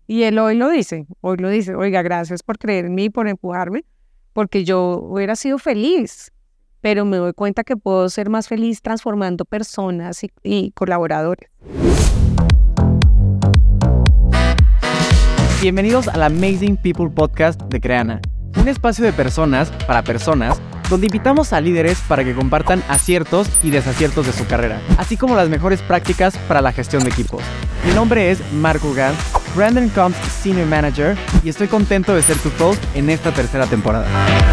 Y él hoy lo dice, oiga, gracias por creer en mí, por empujarme, porque yo hubiera sido feliz, pero me doy cuenta que puedo ser más feliz transformando personas y colaboradores. Bienvenidos al Amazing People Podcast de Creana, un espacio de personas para personas, donde invitamos a líderes para que compartan aciertos y desaciertos de su carrera, así como las mejores prácticas para la gestión de equipos. Mi nombre es Marco Gans, Brandon Combs Senior Manager, y estoy contento de ser tu host en esta tercera temporada.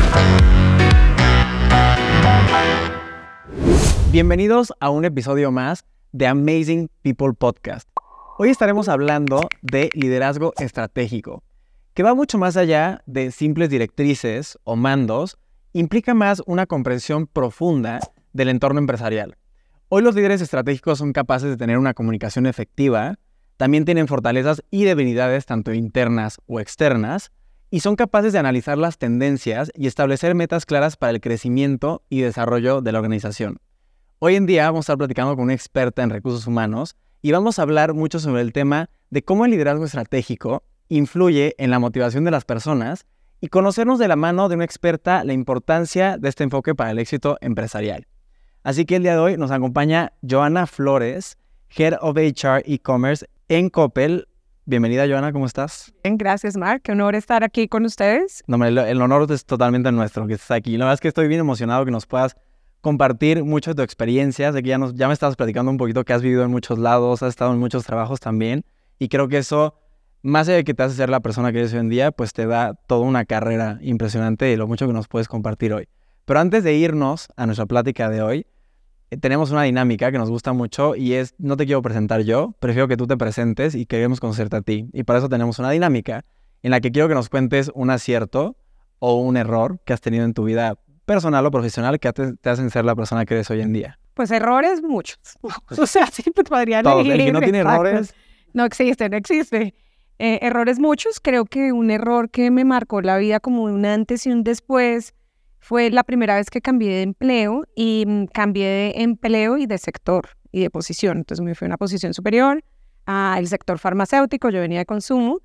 Bienvenidos a un episodio más de Amazing People Podcast. Hoy estaremos hablando de liderazgo estratégico, que va mucho más allá de simples directrices o mandos, implica más una comprensión profunda del entorno empresarial. Hoy los líderes estratégicos son capaces de tener una comunicación efectiva, también tienen fortalezas y debilidades tanto internas o externas, y son capaces de analizar las tendencias y establecer metas claras para el crecimiento y desarrollo de la organización. Hoy en día vamos a estar platicando con una experta en recursos humanos y vamos a hablar mucho sobre el tema de cómo el liderazgo estratégico influye en la motivación de las personas y conocernos de la mano de una experta la importancia de este enfoque para el éxito empresarial. Así que el día de hoy nos acompaña Joana Flores, Head of HR E-Commerce en Coppel. Bienvenida, Joana, ¿cómo estás? Bien, gracias, Marc. Qué honor estar aquí con ustedes. No, el honor es totalmente nuestro que estés aquí. La verdad es que estoy bien emocionado que nos puedas compartir mucho de tu experiencia. Sé que ya me estabas platicando un poquito que has vivido en muchos lados, has estado en muchos trabajos también, y creo que eso, más allá de que te hace ser la persona que eres hoy en día, pues te da toda una carrera impresionante y lo mucho que nos puedes compartir hoy. Pero antes de irnos a nuestra plática de hoy, tenemos una dinámica que nos gusta mucho y es, no te quiero presentar yo, prefiero que tú te presentes y queremos conocerte a ti. Y para eso tenemos una dinámica en la que quiero que nos cuentes un acierto o un error que has tenido en tu vida personal o profesional que te hacen ser la persona que eres hoy en día. Pues errores muchos. O sea, siempre podría Todos, elegir. el que no tiene errores. No existe. Errores muchos. Creo que un error que me marcó la vida como un antes y un después fue la primera vez que cambié de empleo y cambié de empleo y de sector y de posición. Entonces me fui a una posición superior al sector farmacéutico. Yo venía de consumo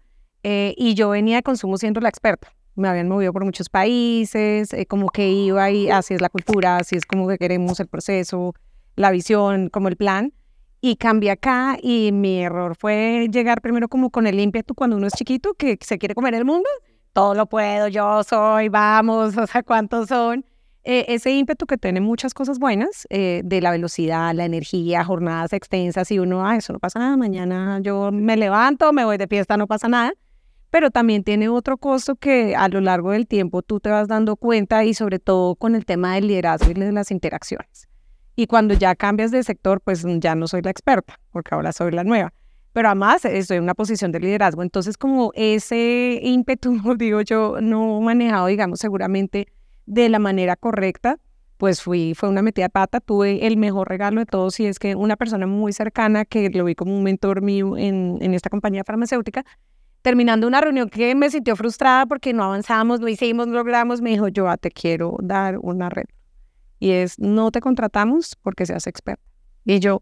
y yo venía de consumo siendo la experta. Me habían movido por muchos países, como que iba y así es la cultura, así es como que queremos el proceso, la visión, como el plan. Y cambié acá y mi error fue llegar primero como con el ímpetu cuando uno es chiquito, que se quiere comer el mundo. Todo lo puedo, yo soy, vamos, o sea, ¿cuántos son? Ese ímpetu que tiene muchas cosas buenas, de la velocidad, la energía, jornadas extensas, y uno, eso no pasa nada, mañana yo me levanto, me voy de fiesta, no pasa nada. Pero también tiene otro costo que a lo largo del tiempo tú te vas dando cuenta, y sobre todo con el tema del liderazgo y de las interacciones. Y cuando ya cambias de sector, pues ya no soy la experta, porque ahora soy la nueva. Pero además estoy en una posición de liderazgo. Entonces, como ese ímpetu, digo yo, no manejado, digamos, seguramente de la manera correcta, pues fue una metida de pata. Tuve el mejor regalo de todos, y es que una persona muy cercana, que lo vi como un mentor mío en esta compañía farmacéutica, terminando una reunión que me sintió frustrada porque no avanzamos, no hicimos, no logramos, me dijo, yo te quiero dar una red. Y es, no te contratamos porque seas experta. Y yo...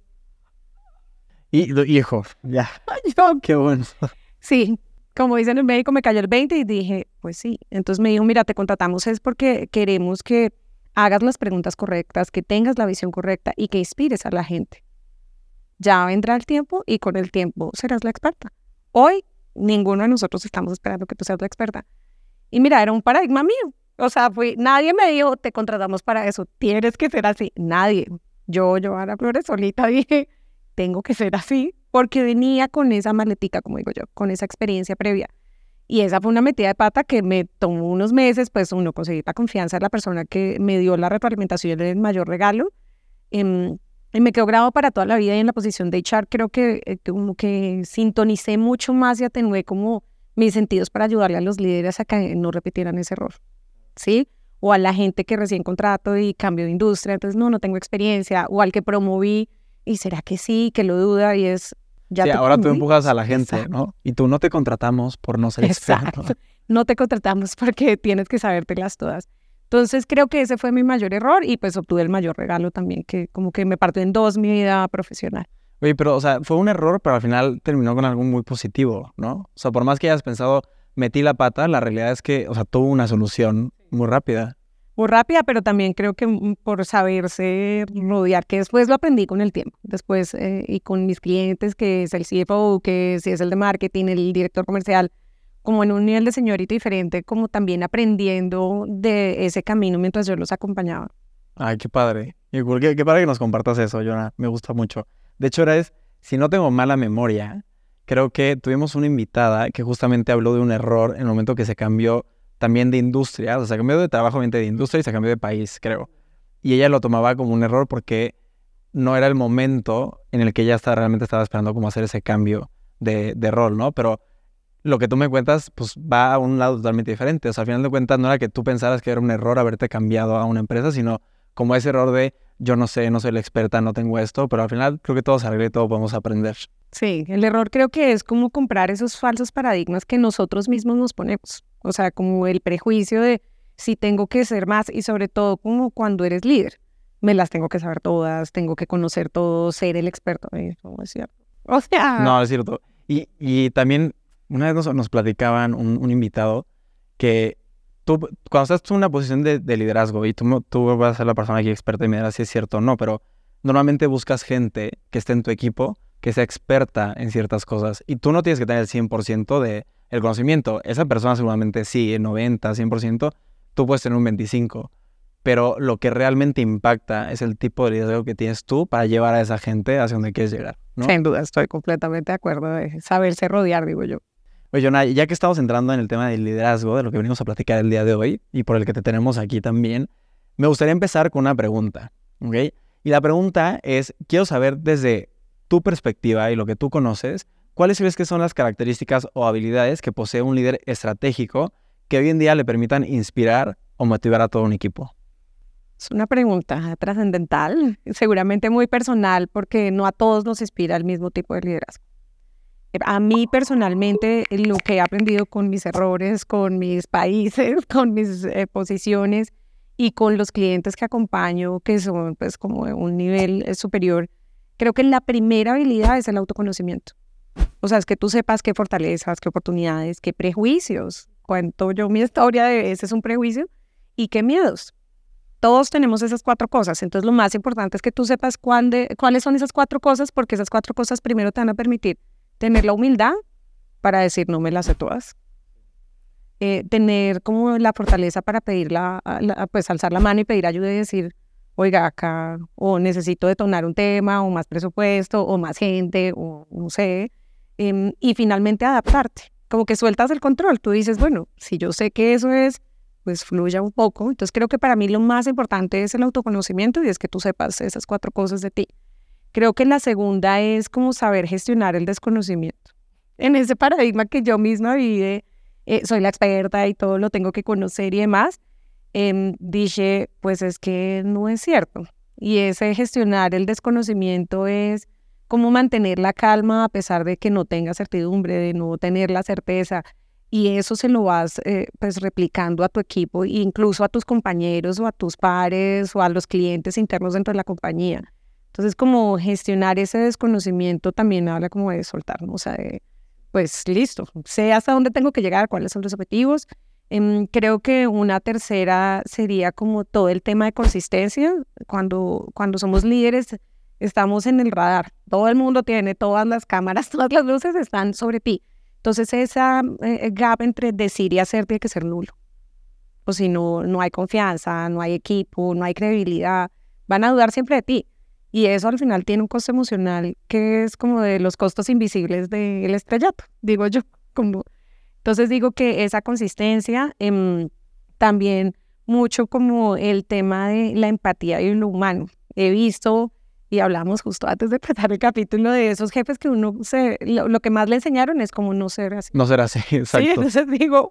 Hijo, ya. Qué bueno. Sí, como dicen el médico, me cayó el 20 y dije, pues sí. Entonces me dijo, mira, te contratamos es porque queremos que hagas las preguntas correctas, que tengas la visión correcta y que inspires a la gente. Ya vendrá el tiempo y con el tiempo serás la experta. Hoy, ninguno de nosotros estamos esperando que tú seas la experta. Y mira, era un paradigma mío. O sea, nadie me dijo, te contratamos para eso, tienes que ser así. Nadie. Yo, Joana Flores, solita dije, tengo que ser así, porque venía con esa maletica, como digo yo, con esa experiencia previa. Y esa fue una metida de pata que me tomó unos meses, pues uno, conseguir la confianza de la persona que me dio la retroalimentación, el mayor regalo. Y me quedó grabado para toda la vida, y en la posición de HR creo que como que sintonicé mucho más y atenué como mis sentidos para ayudarle a los líderes a que no repitieran ese error, ¿sí? O a la gente que recién contrato y cambio de industria, entonces no tengo experiencia, o al que promoví, y será que sí, que lo duda, y es... ya sí, ahora tú empujas a la gente, exacto, ¿no? Y tú no te contratamos por no ser experto. Exacto. No te contratamos porque tienes que sabértelas todas. Entonces creo que ese fue mi mayor error, y pues obtuve el mayor regalo también, que como que me partió en dos mi vida profesional. Oye, pero, o sea, fue un error, pero al final terminó con algo muy positivo, ¿no? O sea, por más que hayas pensado, metí la pata, la realidad es que, o sea, tuvo una solución muy rápida. Muy rápida, pero también creo que por saberse rodear, que después lo aprendí con el tiempo, después y con mis clientes, que es el CFO, que si es el de marketing, el director comercial, como en un nivel de señorito diferente, como también aprendiendo de ese camino mientras yo los acompañaba. Ay, qué padre. Y cool, qué padre que nos compartas eso, Jonah. Me gusta mucho. De hecho, si no tengo mala memoria, creo que tuvimos una invitada que justamente habló de un error en el momento que se cambió también de industria. O sea, se cambió de trabajo, obviamente, de industria y se cambió de país, creo. Y ella lo tomaba como un error porque no era el momento en el que ella realmente estaba esperando como hacer ese cambio de rol, ¿no? Pero lo que tú me cuentas, pues va a un lado totalmente diferente. O sea, al final de cuentas no era que tú pensaras que era un error haberte cambiado a una empresa, sino como ese error de yo no sé, no soy la experta, no tengo esto, pero al final creo que todo se arregla y todo podemos aprender. Sí, el error creo que es como comprar esos falsos paradigmas que nosotros mismos nos ponemos. O sea, como el prejuicio de si tengo que ser más y sobre todo como cuando eres líder. Me las tengo que saber todas, tengo que conocer todo, ser el experto. No es cierto. O sea, No, es cierto. Y también una vez nos platicaban un invitado que tú, cuando estás en una posición de liderazgo y tú vas a ser la persona aquí experta y me dirás si es cierto o no, pero normalmente buscas gente que esté en tu equipo, que sea experta en ciertas cosas y tú no tienes que tener el 100% del conocimiento. Esa persona seguramente sí, el 90, 100%, tú puedes tener un 25%. Pero lo que realmente impacta es el tipo de liderazgo que tienes tú para llevar a esa gente hacia donde quieres llegar, ¿no? sin duda, estoy completamente de acuerdo de saberse rodear, digo yo. Oye, Jonah, ya que estamos entrando en el tema del liderazgo, de lo que venimos a platicar el día de hoy y por el que te tenemos aquí también, me gustaría empezar con una pregunta, ¿ok? Y la pregunta es, quiero saber desde tu perspectiva y lo que tú conoces, ¿cuáles crees que son las características o habilidades que posee un líder estratégico que hoy en día le permitan inspirar o motivar a todo un equipo? Es una pregunta trascendental, seguramente muy personal, porque no a todos nos inspira el mismo tipo de liderazgo. A mí personalmente, lo que he aprendido con mis errores, con mis países, con mis posiciones y con los clientes que acompaño, que son pues como de un nivel superior, creo que la primera habilidad es el autoconocimiento. O sea, es que tú sepas qué fortalezas, qué oportunidades, qué prejuicios. Cuento yo mi historia de ese es un prejuicio y qué miedos. Todos tenemos esas 4 cosas, entonces lo más importante es que tú sepas cuáles son esas 4 cosas, porque esas 4 cosas primero te van a permitir tener la humildad para decir no me las sé todas, tener como la fortaleza para pedir pues alzar la mano y pedir ayuda y decir, oiga, acá, o necesito detonar un tema, o más presupuesto, o más gente, o no sé, y finalmente adaptarte, como que sueltas el control, tú dices, bueno, si yo sé que eso es, pues fluya un poco. Entonces creo que para mí lo más importante es el autoconocimiento y es que tú sepas esas 4 cosas de ti. Creo que la segunda es como saber gestionar el desconocimiento. En ese paradigma que yo misma viví, soy la experta y todo lo tengo que conocer y demás, dije, pues es que no es cierto. Y ese gestionar el desconocimiento es como mantener la calma a pesar de que no tengas certidumbre, de no tener la certeza. Y eso se lo vas pues replicando a tu equipo e incluso a tus compañeros o a tus pares o a los clientes internos dentro de la compañía. Entonces, como gestionar ese desconocimiento también habla como de soltar, ¿no? O sea, pues listo, sé hasta dónde tengo que llegar, cuáles son los objetivos. Creo que una tercera sería como todo el tema de consistencia. Cuando somos líderes, estamos en el radar. Todo el mundo tiene todas las cámaras, todas las luces están sobre ti. Entonces, esa gap entre decir y hacer tiene que ser nulo. O si no, no hay confianza, no hay equipo, no hay credibilidad. Van a dudar siempre de ti. Y eso al final tiene un costo emocional que es como de los costos invisibles del estrellato, digo yo. Entonces digo que esa consistencia, también mucho como el tema de la empatía y lo humano. He visto, y hablamos justo antes de empezar el capítulo, de esos jefes que lo que más le enseñaron es como no ser así. No ser así, exacto. Sí, entonces digo,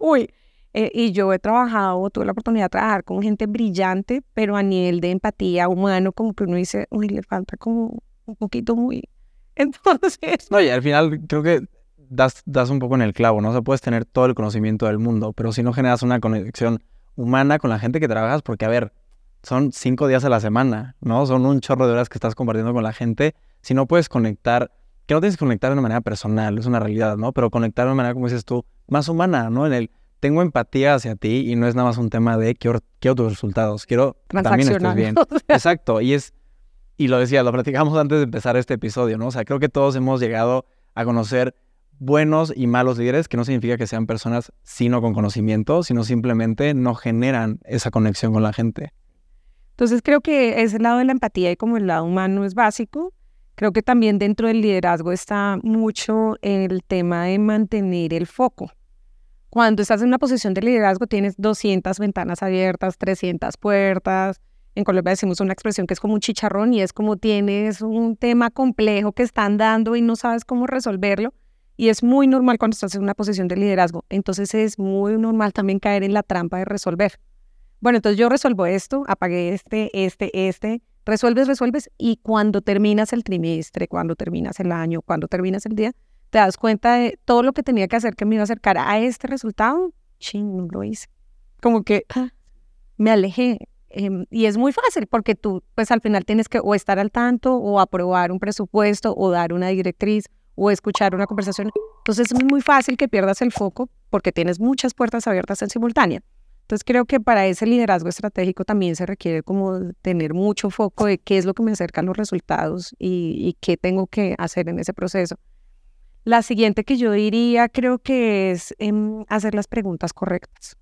y yo tuve la oportunidad de trabajar con gente brillante, pero a nivel de empatía humano, como que uno dice, le falta como un poquito muy... Entonces... No, y al final creo que das un poco en el clavo, ¿no? O sea, puedes tener todo el conocimiento del mundo, pero si no generas una conexión humana con la gente que trabajas, porque, a ver, son 5 días a la semana, ¿no? Son un chorro de horas que estás compartiendo con la gente. Si no puedes conectar, que no tienes que conectar de una manera personal, es una realidad, ¿no? Pero conectar de una manera, como dices tú, más humana, ¿no? En el, tengo empatía hacia ti y no es nada más un tema de quiero tus resultados, quiero también estés bien. Exacto, y lo decía, lo platicamos antes de empezar este episodio, ¿no? O sea, creo que todos hemos llegado a conocer buenos y malos líderes, que no significa que sean personas sino con conocimiento, sino simplemente no generan esa conexión con la gente. Entonces creo que ese lado de la empatía y como el lado humano es básico. Creo que también dentro del liderazgo está mucho el tema de mantener el foco. Cuando estás en una posición de liderazgo tienes 200 ventanas abiertas, 300 puertas. En Colombia decimos una expresión que es como un chicharrón y es como tienes un tema complejo que están dando y no sabes cómo resolverlo. Y es muy normal cuando estás en una posición de liderazgo. Entonces es muy normal también caer en la trampa de resolver. Bueno, entonces yo resuelvo esto, apagué resuelves y cuando terminas el trimestre, cuando terminas el año, cuando terminas el día, te das cuenta de todo lo que tenía que hacer que me iba a acercar a este resultado, no lo hice. Como que me alejé. Y es muy fácil porque tú pues al final tienes que o estar al tanto o aprobar un presupuesto o dar una directriz o escuchar una conversación. Entonces es muy fácil que pierdas el foco porque tienes muchas puertas abiertas en simultánea. Entonces creo que para ese liderazgo estratégico también se requiere como tener mucho foco de qué es lo que me acerca a los resultados y qué tengo que hacer en ese proceso. La siguiente que yo diría creo que es hacer las preguntas correctas.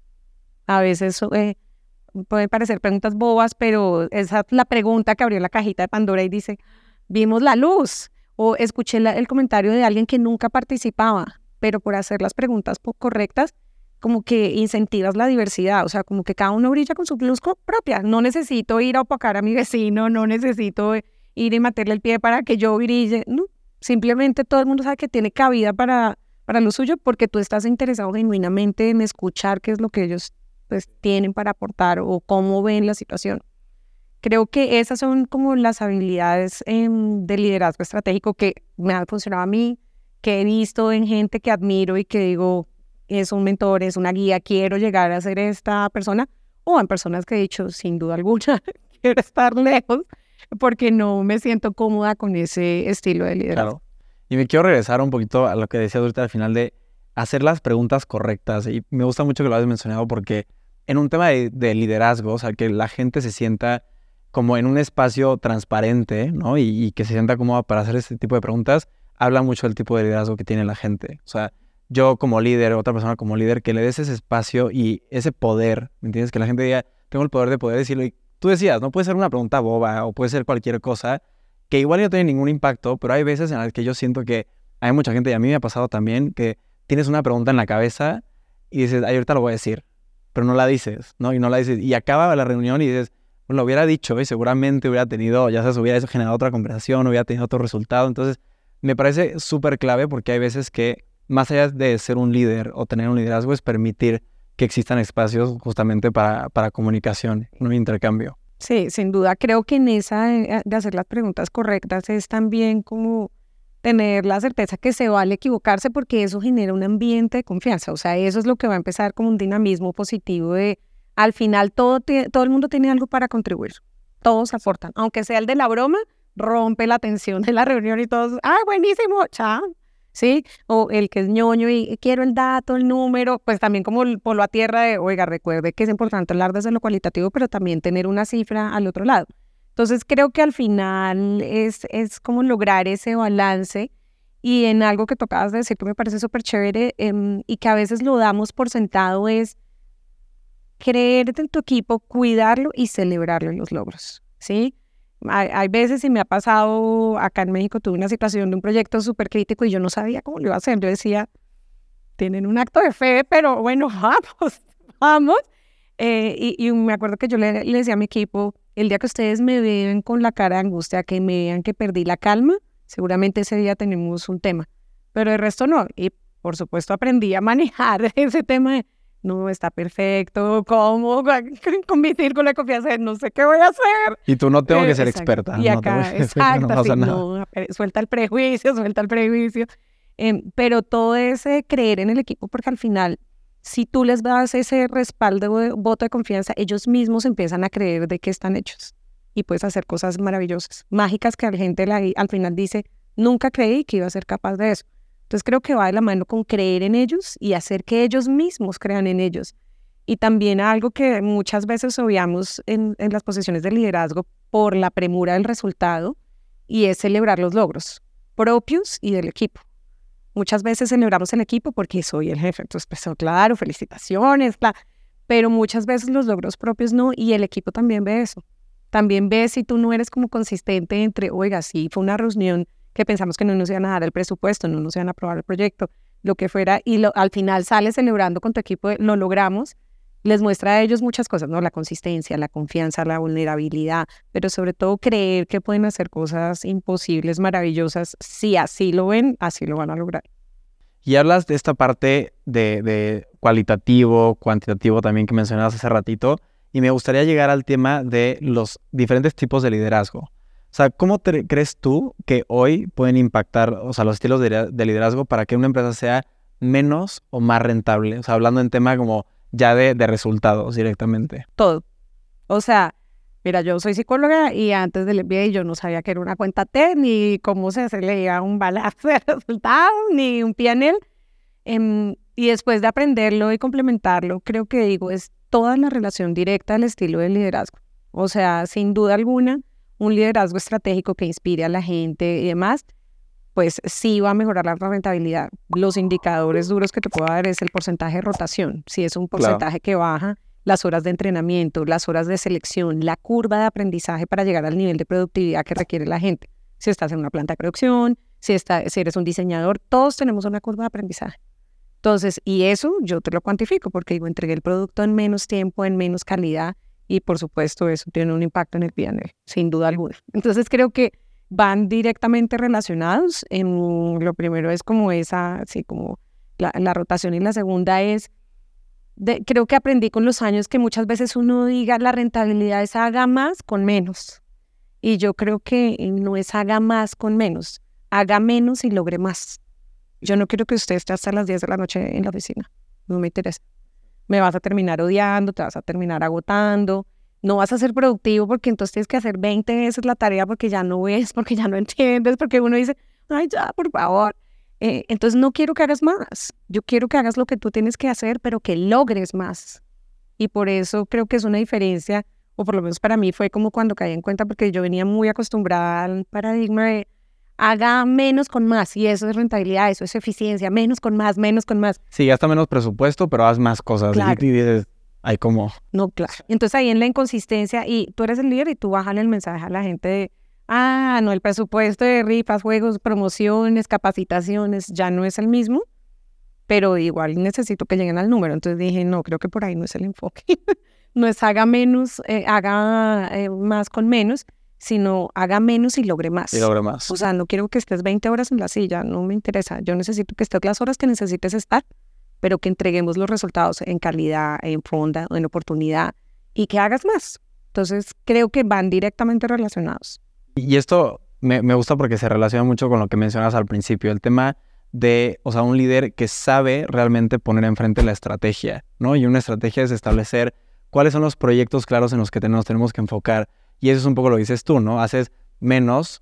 A veces pueden parecer preguntas bobas, pero esa es la pregunta que abrió la cajita de Pandora y dice, vimos la luz, o escuché el comentario de alguien que nunca participaba, pero por hacer las preguntas correctas, como que incentivas la diversidad, o sea, como que cada uno brilla con su luz propia. No necesito ir a opacar a mi vecino, no necesito ir y meterle el pie para que yo brille, no. Simplemente todo el mundo sabe que tiene cabida para lo suyo porque tú estás interesado genuinamente en escuchar qué es lo que ellos pues tienen para aportar o cómo ven la situación. Creo que esas son como las habilidades de liderazgo estratégico que me han funcionado a mí, que he visto en gente que admiro y que digo, es un mentor, es una guía, quiero llegar a ser esta persona, o en personas que he dicho, sin duda alguna, quiero estar lejos porque no me siento cómoda con ese estilo de liderazgo. Claro. Y me quiero regresar un poquito a lo que decías ahorita al final de hacer las preguntas correctas. Y me gusta mucho que lo hayas mencionado porque en un tema de liderazgo, o sea, que la gente se sienta como en un espacio transparente, ¿no? Y que se sienta cómoda para hacer este tipo de preguntas, habla mucho del tipo de liderazgo que tiene la gente. O sea, yo como líder, otra persona como líder, que le des ese espacio y ese poder, ¿me entiendes? Que la gente diga, tengo el poder de poder decirlo. Y tú decías, no puede ser una pregunta boba o puede ser cualquier cosa que igual no tiene ningún impacto, pero hay veces en las que yo siento que hay mucha gente, y a mí me ha pasado también, que tienes una pregunta en la cabeza y dices, ay, ahorita lo voy a decir, pero no la dices, ¿no? Y no la dices, y acaba la reunión y dices, pues lo hubiera dicho y seguramente hubiera tenido, ya sabes, hubiera generado otra conversación, hubiera tenido otro resultado. Entonces, me parece súper clave porque hay veces que más allá de ser un líder o tener un liderazgo, es permitir que existan espacios justamente para comunicación, un intercambio. Sí, sin duda. Creo que en esa de hacer las preguntas correctas es también como tener la certeza que se vale equivocarse porque eso genera un ambiente de confianza. O sea, eso es lo que va a empezar como un dinamismo positivo de al final todo el mundo tiene algo para contribuir. Todos aportan. Aunque sea el de la broma, rompe la tensión de la reunión y todos, ¡ah, buenísimo! ¡Chao! ¿Sí? O el que es ñoño y quiero el dato, el número, pues también como el polo a tierra de, oiga, recuerde que es importante hablar desde lo cualitativo, pero también tener una cifra al otro lado. Entonces creo que al final es como lograr ese balance y en algo que tocabas de decir que me parece súper chévere y que a veces lo damos por sentado es creer en tu equipo, cuidarlo y celebrarlo en los logros, ¿sí? Hay veces, y me ha pasado, acá en México tuve una situación de un proyecto súper crítico y yo no sabía cómo lo iba a hacer. Yo decía, tienen un acto de fe, pero bueno, vamos. Y me acuerdo que yo le decía a mi equipo, el día que ustedes me vean con la cara de angustia, que me vean que perdí la calma, seguramente ese día tenemos un tema, pero el resto no. Y por supuesto aprendí a manejar ese tema de, no, está perfecto, ¿cómo? Con mi círculo de confianza, no sé qué voy a hacer. Y tú no tengo que ser exacto. experta. Y acá, exacto, no pasa nada. no, suelta el prejuicio. Pero todo ese creer en el equipo, porque al final si tú les das ese respaldo, voto de confianza, ellos mismos empiezan a creer de qué están hechos. Y puedes hacer cosas maravillosas, mágicas, que la gente al final dice, nunca creí que iba a ser capaz de eso. Entonces creo que va de la mano con creer en ellos y hacer que ellos mismos crean en ellos. Y también algo que muchas veces obviamos en las posiciones de liderazgo por la premura del resultado, y es celebrar los logros propios y del equipo. Muchas veces celebramos el equipo porque soy el jefe, entonces pues claro, felicitaciones, pero muchas veces los logros propios no, y el equipo también ve eso. También ve si tú no eres como consistente entre, oiga, sí, fue una reunión que pensamos que no nos iban a dar el presupuesto, no nos iban a aprobar el proyecto, lo que fuera, y al final sales celebrando con tu equipo, lo logramos. Les muestra a ellos muchas cosas, ¿no? La consistencia, la confianza, la vulnerabilidad, pero sobre todo creer que pueden hacer cosas imposibles, maravillosas. Si así lo ven, así lo van a lograr. Y hablas de esta parte de cualitativo, cuantitativo también que mencionabas hace ratito, y me gustaría llegar al tema de los diferentes tipos de liderazgo. O sea, ¿cómo crees tú que hoy pueden impactar, o sea, los estilos de liderazgo para que una empresa sea menos o más rentable? O sea, hablando en tema como ya de resultados directamente. Todo. O sea, mira, yo soy psicóloga y antes del MBA yo no sabía que era una cuenta T, ni cómo se leía un balance de resultados, ni un P&L. Y después de aprenderlo y complementarlo, creo que digo, es toda la relación directa al estilo de liderazgo. O sea, sin duda alguna, un liderazgo estratégico que inspire a la gente y demás, pues sí va a mejorar la rentabilidad. Los indicadores duros que te puedo dar es el porcentaje de rotación. Si es un porcentaje que baja, las horas de entrenamiento, las horas de selección, la curva de aprendizaje para llegar al nivel de productividad que requiere la gente. Si estás en una planta de producción, si eres un diseñador, todos tenemos una curva de aprendizaje. Entonces, y eso yo te lo cuantifico porque digo, entregué el producto en menos tiempo, en menos calidad, y por supuesto eso tiene un impacto en el P&L, sin duda alguna. Entonces creo que van directamente relacionados. Lo primero es como esa, así como la rotación, y la segunda es, creo que aprendí con los años que muchas veces uno diga la rentabilidad es haga más con menos. Y yo creo que no es haga más con menos, haga menos y logre más. Yo no quiero que usted esté hasta las 10 de la noche en la oficina, no me interesa. Me vas a terminar odiando, te vas a terminar agotando, no vas a ser productivo porque entonces tienes que hacer 20 veces la tarea porque ya no ves, porque ya no entiendes, porque uno dice, ay, ya, por favor. Entonces no quiero que hagas más, yo quiero que hagas lo que tú tienes que hacer, pero que logres más. Y por eso creo que es una diferencia, o por lo menos para mí fue como cuando caí en cuenta, porque yo venía muy acostumbrada al paradigma de haga menos con más, y eso es rentabilidad, eso es eficiencia, menos con más, menos con más. Sí, gasta menos presupuesto, pero haz más cosas. Claro. Y dices, hay como... No, claro. Entonces ahí en la inconsistencia, y tú eres el líder y tú bájale el mensaje a la gente de, no, el presupuesto de rifas, juegos, promociones, capacitaciones, ya no es el mismo, pero igual necesito que lleguen al número. Entonces dije, no, creo que por ahí no es el enfoque. No es haga menos, haga más con menos, sino haga menos y logre más. Y logre más. O sea, no quiero que estés 20 horas en la silla, no me interesa. Yo necesito que estés las horas que necesites estar, pero que entreguemos los resultados en calidad, en fonda, en oportunidad, y que hagas más. Entonces, creo que van directamente relacionados. Y esto me gusta porque se relaciona mucho con lo que mencionas al principio, el tema de, o sea, un líder que sabe realmente poner enfrente la estrategia, ¿no? Y una estrategia es establecer cuáles son los proyectos claros en los que nos tenemos que enfocar. Y eso es un poco lo que dices tú, ¿no? Haces menos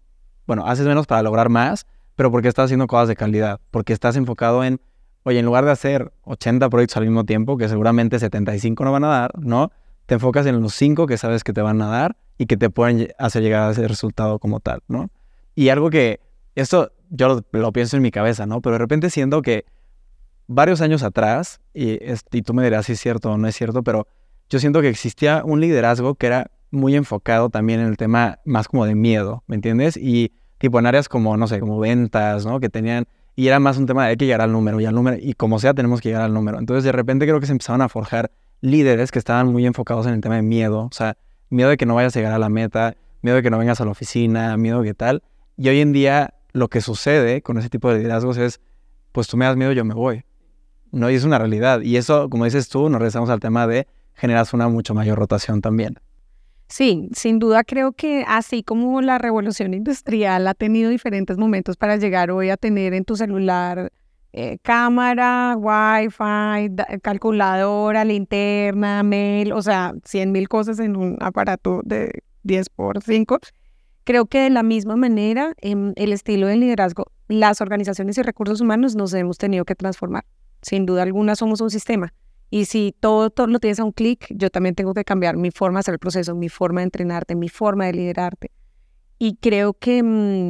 para lograr más, pero porque estás haciendo cosas de calidad, porque estás enfocado en, oye, en lugar de hacer 80 proyectos al mismo tiempo, que seguramente 75 no van a dar, ¿no? Te enfocas en los 5 que sabes que te van a dar y que te pueden hacer llegar a ese resultado como tal, ¿no? Y algo que, esto yo lo pienso en mi cabeza, ¿no? Pero de repente siento que varios años atrás, y tú me dirás si es cierto o no es cierto, pero yo siento que existía un liderazgo que era muy enfocado también en el tema más como de miedo, ¿me entiendes? Y tipo en áreas como, no sé, como ventas, ¿no? Que tenían, y era más un tema de hay que llegar al número, y como sea tenemos que llegar al número. Entonces de repente creo que se empezaron a forjar líderes que estaban muy enfocados en el tema de miedo, o sea, miedo de que no vayas a llegar a la meta, miedo de que no vengas a la oficina, miedo de que tal. Y hoy en día lo que sucede con ese tipo de liderazgos es, pues tú me das miedo, yo me voy. No, y es una realidad. Y eso, como dices tú, nos regresamos al tema de generas una mucho mayor rotación también. Sí, sin duda creo que así como la revolución industrial ha tenido diferentes momentos para llegar hoy a tener en tu celular cámara, wifi, calculadora, linterna, mail, o sea, 100.000 cosas en un aparato de 10x5. Creo que de la misma manera, el estilo de liderazgo, las organizaciones y recursos humanos nos hemos tenido que transformar. Sin duda alguna somos un sistema. Y si todo lo tienes a un clic, yo también tengo que cambiar mi forma de hacer el proceso, mi forma de entrenarte, mi forma de liderarte. Y creo que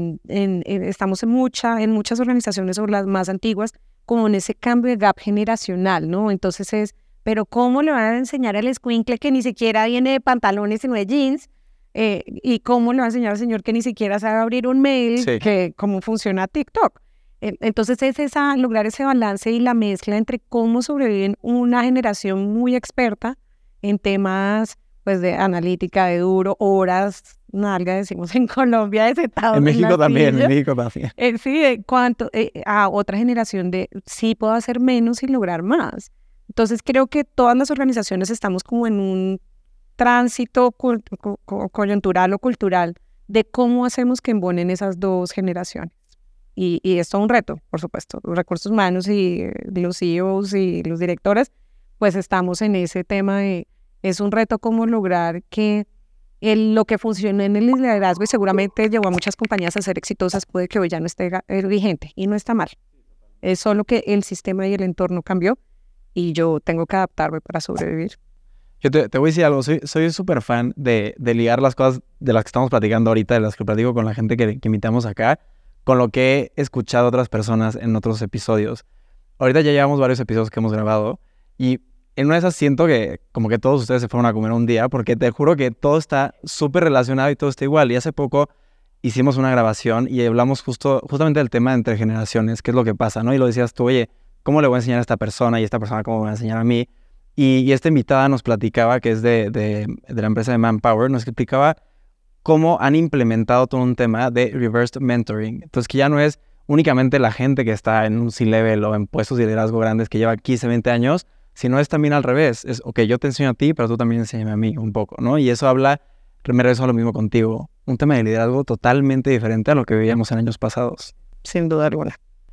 estamos en muchas organizaciones, o las más antiguas, como en ese cambio de gap generacional, ¿no? Entonces pero ¿cómo le van a enseñar al escuincle que ni siquiera viene de pantalones sino de jeans? ¿Y cómo le va a enseñar al señor que ni siquiera sabe abrir un mail, Sí. que cómo funciona TikTok? Entonces es lograr ese balance y la mezcla entre cómo sobreviven una generación muy experta en temas pues de analítica, de duro, horas, nalga, decimos en Colombia, de sentados En México la también, silla. en México también. Sí, a otra generación de sí puedo hacer menos y lograr más. Entonces creo que todas las organizaciones estamos como en un tránsito coyuntural o cultural de cómo hacemos que embonen esas dos generaciones. Y es todo un reto, por supuesto. Los recursos humanos y los CEOs y los directores, pues estamos en ese tema es un reto cómo lograr que lo que funciona en el liderazgo y seguramente llevó a muchas compañías a ser exitosas, puede que hoy ya no esté vigente y no está mal. Es solo que el sistema y el entorno cambió y yo tengo que adaptarme para sobrevivir. Yo te voy a decir algo, soy súper fan de ligar las cosas de las que estamos platicando ahorita, de las que platico con la gente que invitamos acá, con lo que he escuchado a otras personas en otros episodios. Ahorita ya llevamos varios episodios que hemos grabado y en una de esas siento que como que todos ustedes se fueron a comer un día, porque te juro que todo está súper relacionado y todo está igual. Y hace poco hicimos una grabación y hablamos justamente del tema entre generaciones, qué es lo que pasa, ¿no? Y lo decías tú, oye, ¿cómo le voy a enseñar a esta persona y esta persona cómo me va a enseñar a mí? Y esta invitada nos platicaba, que es de la empresa de Manpower, nos explicaba cómo han implementado todo un tema de reverse mentoring. Entonces, que ya no es únicamente la gente que está en un C-level o en puestos de liderazgo grandes que lleva 15, 20 años, sino es también al revés. Es, ok, yo te enseño a ti, pero tú también enséñame a mí un poco, ¿no? Y eso habla, me regreso a lo mismo contigo, un tema de liderazgo totalmente diferente a lo que vivíamos en años pasados. Sin duda alguna.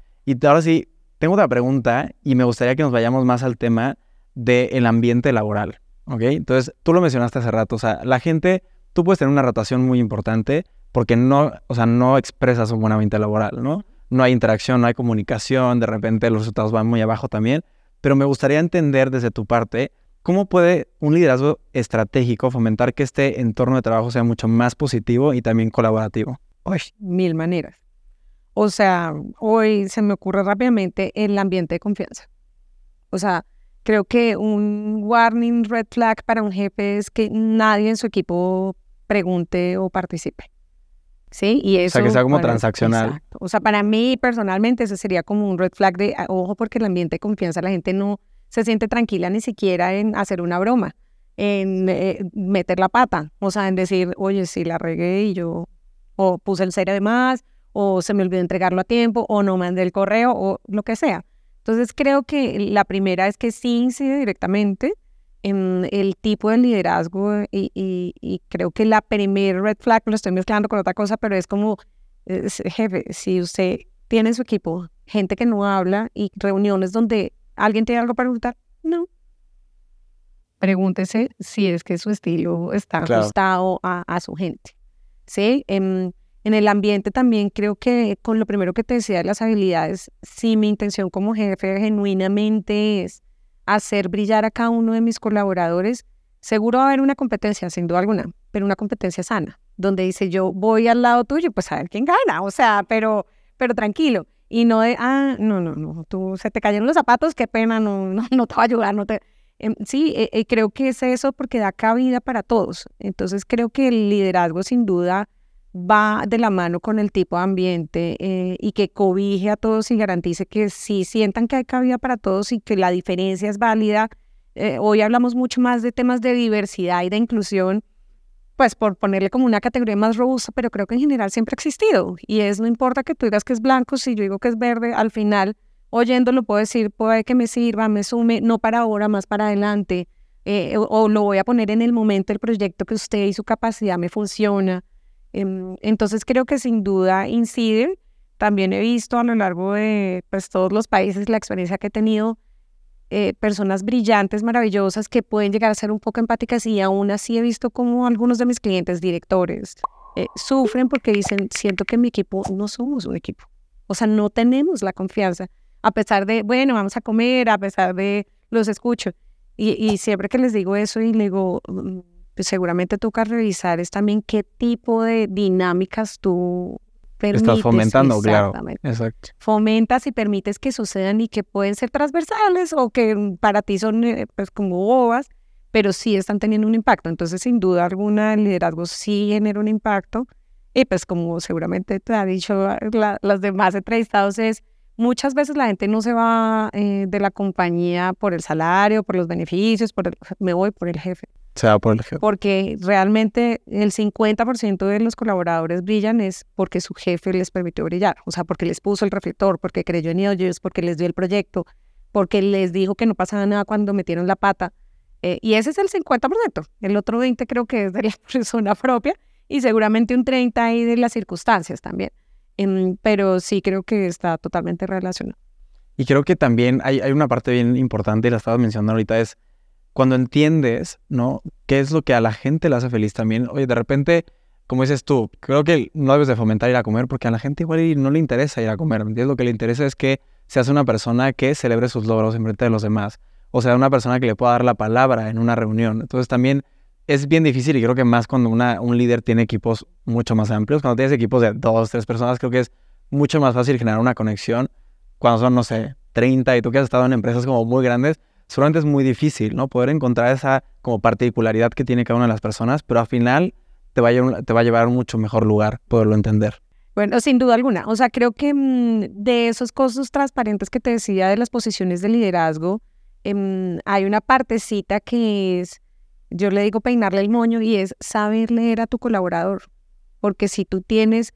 Y ahora sí, tengo otra pregunta y me gustaría que nos vayamos más al tema del ambiente laboral, ¿ok? Entonces, tú lo mencionaste hace rato, o sea, la gente, tú puedes tener una rotación muy importante porque no expresas un buen ambiente laboral, ¿no? No hay interacción, no hay comunicación, de repente los resultados van muy abajo también, pero me gustaría entender desde tu parte cómo puede un liderazgo estratégico fomentar que este entorno de trabajo sea mucho más positivo y también colaborativo. Uy, 1000 maneras. O sea, hoy se me ocurre rápidamente el ambiente de confianza. O sea, creo que un warning red flag para un jefe es que nadie en su equipo pregunte o participe. ¿Sí? Y eso, o sea, que sea como transaccional. Exacto. O sea, para mí personalmente ese sería como un red flag de, ojo, porque el ambiente de confianza, la gente no se siente tranquila ni siquiera en hacer una broma, en meter la pata, o sea, en decir, oye, sí, la regué y yo, o puse el cero de más, o se me olvidó entregarlo a tiempo, o no mandé el correo, o lo que sea. Entonces creo que la primera es que sí incide directamente en el tipo de liderazgo y creo que la primer red flag, lo estoy mezclando con otra cosa, pero es como, jefe, si usted tiene en su equipo gente que no habla y reuniones donde alguien tiene algo para preguntar, no. Pregúntese si es que su estilo está ajustado a su gente, ¿sí? En el ambiente también creo que con lo primero que te decía de las habilidades, si mi intención como jefe genuinamente es hacer brillar a cada uno de mis colaboradores, seguro va a haber una competencia, sin duda alguna, pero una competencia sana, donde dice yo voy al lado tuyo, pues a ver quién gana, o sea, pero tranquilo, y no de, no, tú se te cayeron los zapatos, qué pena, no te va a ayudar, no te... Sí, creo que es eso porque da cabida para todos, entonces creo que el liderazgo sin duda va de la mano con el tipo de ambiente y que cobije a todos y garantice que sí sientan que hay cabida para todos y que la diferencia es válida. Hoy hablamos mucho más de temas de diversidad y de inclusión, pues por ponerle como una categoría más robusta, pero creo que en general siempre ha existido y no importa que tú digas que es blanco, si yo digo que es verde, al final oyéndolo puedo decir, puede que me sirva, me sume, no para ahora, más para adelante, o lo voy a poner en el momento del proyecto que usted y su capacidad me funciona. Entonces creo que sin duda incide, también he visto a lo largo de pues, todos los países, la experiencia que he tenido, personas brillantes, maravillosas, que pueden llegar a ser un poco empáticas, y aún así he visto como algunos de mis clientes, directores, sufren porque dicen, siento que mi equipo no somos un equipo. O sea, no tenemos la confianza, a pesar de, bueno, vamos a comer, a pesar de, los escucho. Y siempre que les digo eso y le digo, pues seguramente toca revisar es también qué tipo de dinámicas tú permites. Estás fomentando, claro. Exacto. Fomentas y permites que sucedan y que pueden ser transversales o que para ti son pues como bobas, pero sí están teniendo un impacto. Entonces, sin duda alguna, el liderazgo sí genera un impacto. Y pues como seguramente te ha dicho las demás entrevistados, es muchas veces la gente no se va de la compañía por el salario, por los beneficios, me voy por el jefe. Se va por el jefe. Porque realmente el 50% de los colaboradores brillan es porque su jefe les permitió brillar. O sea, porque les puso el reflector, porque creyó en ellos, porque les dio el proyecto, porque les dijo que no pasaba nada cuando metieron la pata. Y ese es el 50%. El otro 20% creo que es de la persona propia y seguramente un 30% ahí de las circunstancias también. Pero sí creo que está totalmente relacionado. Y creo que también hay una parte bien importante, y la estabas mencionando ahorita, es cuando entiendes, ¿no? ¿Qué es lo que a la gente le hace feliz también? Oye, de repente, como dices tú, creo que no debes de fomentar ir a comer porque a la gente igual no le interesa ir a comer, ¿me entiendes? Lo que le interesa es que seas una persona que celebre sus logros en frente de los demás, o sea, una persona que le pueda dar la palabra en una reunión. Entonces también es bien difícil, y creo que más cuando un líder tiene equipos mucho más amplios. Cuando tienes equipos de 2, 3 personas, creo que es mucho más fácil generar una conexión. Cuando son, no sé, 30 y tú que has estado en empresas como muy grandes, seguramente es muy difícil, ¿no? Poder encontrar esa como particularidad que tiene cada una de las personas, pero al final te va a llevar a un mucho mejor lugar poderlo entender. Bueno, sin duda alguna. O sea, creo que de esos costos transparentes que te decía de las posiciones de liderazgo, hay una partecita que es, yo le digo peinarle el moño, y es saber leer a tu colaborador. Porque si tú tienes,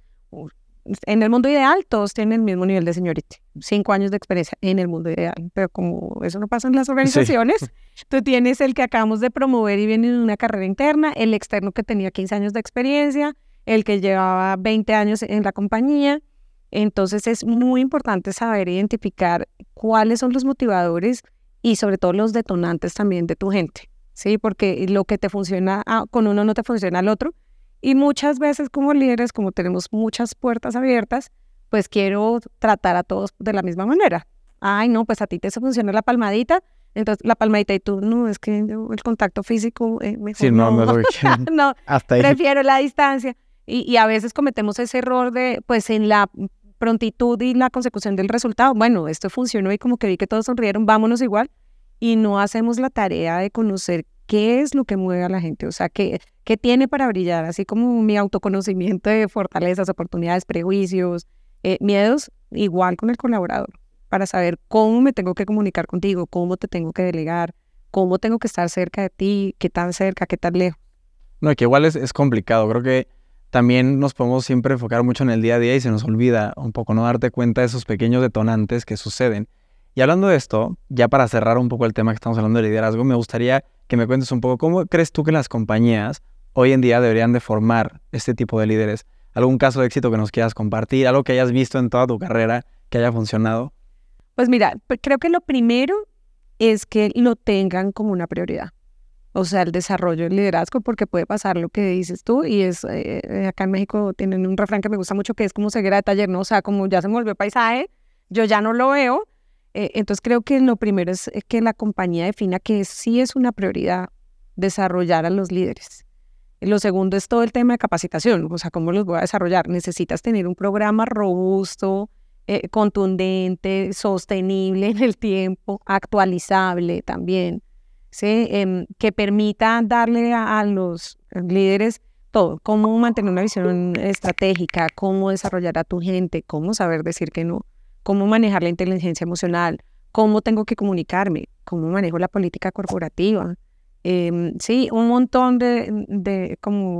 en el mundo ideal, todos tienen el mismo nivel de seniority, 5 años de experiencia en el mundo ideal, pero como eso no pasa en las organizaciones, sí. Tú tienes el que acabamos de promover y viene de una carrera interna, el externo que tenía 15 años de experiencia, el que llevaba 20 años en la compañía. Entonces es muy importante saber identificar cuáles son los motivadores y sobre todo los detonantes también de tu gente, ¿sí? Porque lo que te funciona con uno no te funciona al otro. Y muchas veces como líderes, como tenemos muchas puertas abiertas, pues quiero tratar a todos de la misma manera. Ay, no, pues a ti te funciona la palmadita, entonces la palmadita, y tú, no, es que el contacto físico, mejor sí, no es lo que quiero. No, hasta ahí. Prefiero la distancia. Y a veces cometemos ese error de, pues en la prontitud y la consecución del resultado, bueno, esto funcionó y como que vi que todos sonrieron, vámonos igual, y no hacemos la tarea de conocer qué es lo que mueve a la gente, o sea, qué tiene para brillar, así como mi autoconocimiento de fortalezas, oportunidades, prejuicios, miedos, igual con el colaborador, para saber cómo me tengo que comunicar contigo, cómo te tengo que delegar, cómo tengo que estar cerca de ti, qué tan cerca, qué tan lejos. No, que igual es complicado, creo que también nos podemos siempre enfocar mucho en el día a día y se nos olvida un poco no darte cuenta de esos pequeños detonantes que suceden. Y hablando de esto, ya para cerrar un poco el tema que estamos hablando de liderazgo, me gustaría que me cuentes un poco cómo crees tú que las compañías hoy en día deberían de formar este tipo de líderes. ¿Algún caso de éxito que nos quieras compartir? ¿Algo que hayas visto en toda tu carrera que haya funcionado? Pues mira, creo que lo primero es que lo tengan como una prioridad. O sea, el desarrollo del liderazgo, porque puede pasar lo que dices tú, y es acá en México tienen un refrán que me gusta mucho, que es como ceguera de taller, ¿no? O sea, como ya se me volvió paisaje, yo ya no lo veo. Entonces creo que lo primero es que la compañía defina que sí es una prioridad desarrollar a los líderes. Lo segundo es todo el tema de capacitación, o sea, ¿cómo los voy a desarrollar? Necesitas tener un programa robusto, contundente, sostenible en el tiempo, actualizable también, ¿sí? Que permita darle a los líderes todo, cómo mantener una visión estratégica, cómo desarrollar a tu gente, cómo saber decir que no, cómo manejar la inteligencia emocional, cómo tengo que comunicarme, cómo manejo la política corporativa. Sí, un montón de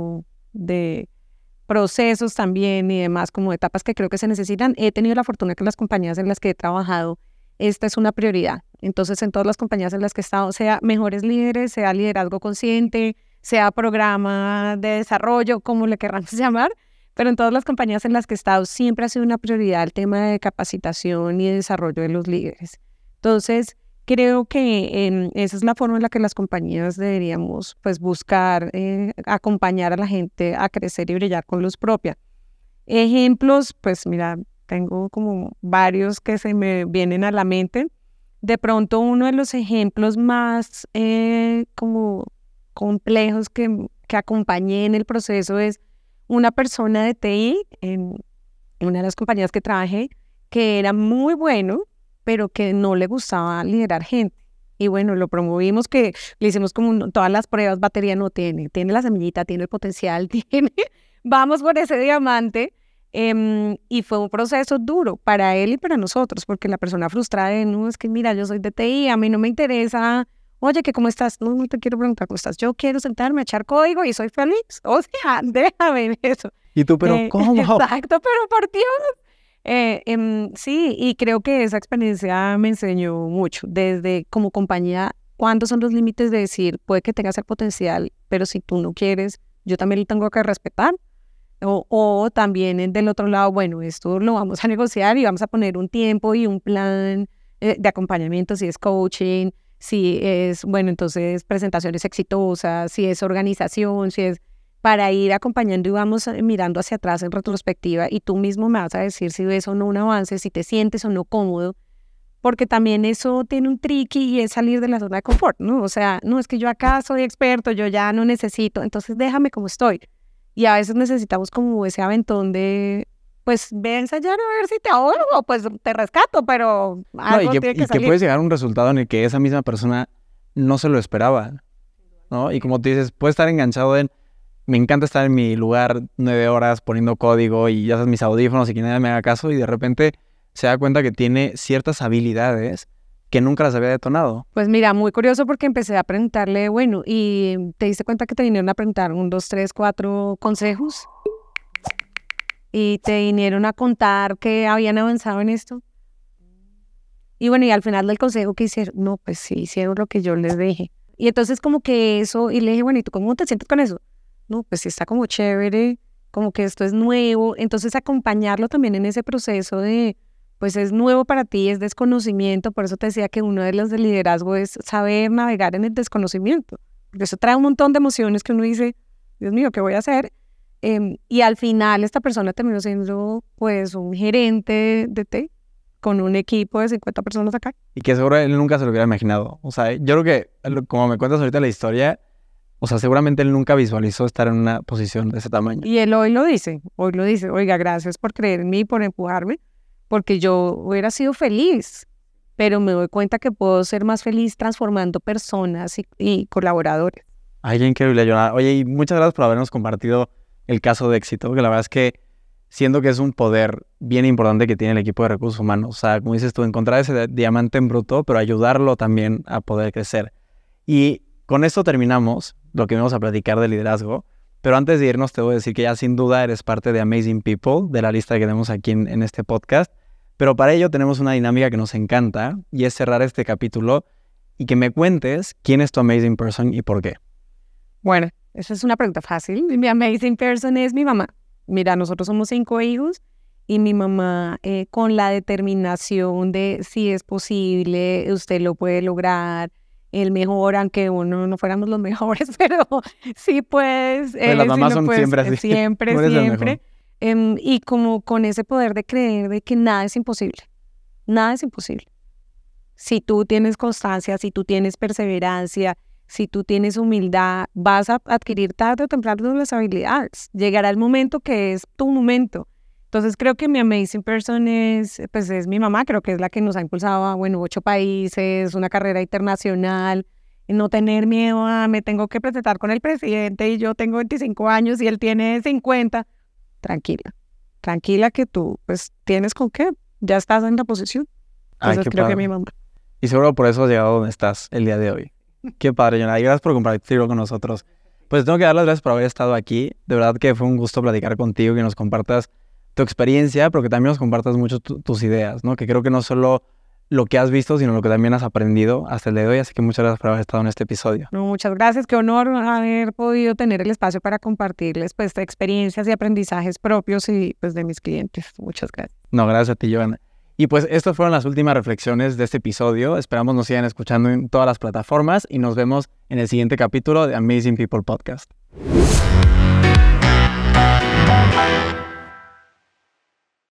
procesos también y demás, como etapas que creo que se necesitan. He tenido la fortuna que en las compañías en las que he trabajado, esta es una prioridad. Entonces, en todas las compañías en las que he estado, sea mejores líderes, sea liderazgo consciente, sea programa de desarrollo, como le querramos llamar, pero en todas las compañías en las que he estado siempre ha sido una prioridad el tema de capacitación y desarrollo de los líderes. Entonces, creo que esa es la forma en la que las compañías deberíamos pues, buscar acompañar a la gente a crecer y brillar con luz propia. Ejemplos, pues mira, tengo como varios que se me vienen a la mente. De pronto uno de los ejemplos más como complejos que acompañé en el proceso es una persona de TI en una de las compañías que trabajé que era muy bueno, pero que no le gustaba liderar gente. Y bueno, lo promovimos, que le hicimos como todas las pruebas, batería no tiene la semillita, tiene el potencial, vamos por ese diamante. Y fue un proceso duro para él y para nosotros, porque la persona frustrada de, no, es que mira, yo soy de TI, a mí no me interesa, oye, que ¿cómo estás? No, no te quiero preguntar cómo estás, yo quiero sentarme a echar código y soy feliz, o sea, déjame eso. Y tú, pero ¿cómo? Exacto, pero por Dios. Sí, y creo que esa experiencia me enseñó mucho, desde como compañía, cuándo son los límites de decir, puede que tengas el potencial, pero si tú no quieres, yo también lo tengo que respetar. O también del otro lado, bueno, esto lo vamos a negociar y vamos a poner un tiempo y un plan de acompañamiento, si es coaching, si es, bueno, entonces presentaciones exitosas, si es organización, si es para ir acompañando y vamos mirando hacia atrás en retrospectiva y tú mismo me vas a decir si ves o no un avance, si te sientes o no cómodo, porque también eso tiene un tricky y es salir de la zona de confort, ¿no? O sea, no es que yo acá soy experto, yo ya no necesito, entonces déjame como estoy. Y a veces necesitamos como ese aventón de, pues, ve a ensayar a ver si te ahogo o pues te rescato, pero algo tiene que salir. Que puedes llegar a un resultado en el que esa misma persona no se lo esperaba, ¿no? Y como tú dices, puedes estar enganchado en, me encanta estar en mi lugar 9 horas poniendo código y ya sabes, mis audífonos y que nadie me haga caso y de repente se da cuenta que tiene ciertas habilidades que nunca las había detonado. Pues mira, muy curioso porque empecé a preguntarle, bueno, ¿y te diste cuenta que te vinieron a preguntar 1, 2, 3, 4 consejos? ¿Y te vinieron a contar que habían avanzado en esto? Y bueno, y al final del consejo, ¿qué hicieron? No, pues sí, hicieron lo que yo les dije. Y entonces como que eso, y le dije, bueno, ¿y tú cómo te sientes con eso? No, pues sí está como chévere, como que esto es nuevo. Entonces acompañarlo también en ese proceso de, pues es nuevo para ti, es desconocimiento, por eso te decía que uno de los de liderazgo es saber navegar en el desconocimiento, porque eso trae un montón de emociones que uno dice, Dios mío, ¿qué voy a hacer? Y al final esta persona terminó siendo pues un gerente de TI con un equipo de 50 personas acá. Y que seguro él nunca se lo hubiera imaginado. O sea, yo creo que, como me cuentas ahorita la historia, o sea, seguramente él nunca visualizó estar en una posición de ese tamaño. Y él hoy lo dice, oiga, gracias por creer en mí, por empujarme, porque yo hubiera sido feliz, pero me doy cuenta que puedo ser más feliz transformando personas y colaboradores. Ay, qué increíble, Jonah. Oye, y muchas gracias por habernos compartido el caso de éxito, porque la verdad es que siento que es un poder bien importante que tiene el equipo de recursos humanos. O sea, como dices tú, encontrar ese diamante en bruto, pero ayudarlo también a poder crecer. Y con esto terminamos lo que vamos a platicar de liderazgo. Pero antes de irnos, te voy a decir que ya sin duda eres parte de Amazing People, de la lista que tenemos aquí en este podcast. Pero para ello tenemos una dinámica que nos encanta y es cerrar este capítulo y que me cuentes quién es tu Amazing Person y por qué. Bueno, esa es una pregunta fácil. Mi Amazing Person es mi mamá. Mira, nosotros somos 5 hijos y mi mamá con la determinación de si es posible, usted lo puede lograr, el mejor, aunque uno no fuéramos los mejores, pero sí pues... Pues las mamás son siempre así. Siempre. Y como con ese poder de creer de que nada es imposible. Nada es imposible. Si tú tienes constancia, si tú tienes perseverancia, si tú tienes humildad, vas a adquirir tarde o temprano las habilidades. Llegará el momento que es tu momento. Entonces creo que mi Amazing Person es mi mamá, creo que es la que nos ha impulsado a, 8 países, una carrera internacional, no tener miedo a me tengo que presentar con el presidente y yo tengo 25 años y él tiene 50. Tranquila que tú pues tienes con qué, ya estás en la posición. Entonces creo que mi mamá. Y seguro por eso has llegado donde estás el día de hoy. Qué padre, Jonah. Y gracias por compartirlo con nosotros. Pues tengo que dar las gracias por haber estado aquí. De verdad que fue un gusto platicar contigo, que nos compartas tu experiencia, pero que también nos compartas mucho tus ideas, ¿no? Que creo que no solo lo que has visto, sino lo que también has aprendido hasta el día de hoy. Así que muchas gracias por haber estado en este episodio. No, muchas gracias. Qué honor haber podido tener el espacio para compartirles pues experiencias y aprendizajes propios y pues de mis clientes. Muchas gracias. No, gracias a ti, Joana. Y pues estas fueron las últimas reflexiones de este episodio. Esperamos nos sigan escuchando en todas las plataformas y nos vemos en el siguiente capítulo de Amazing People Podcast.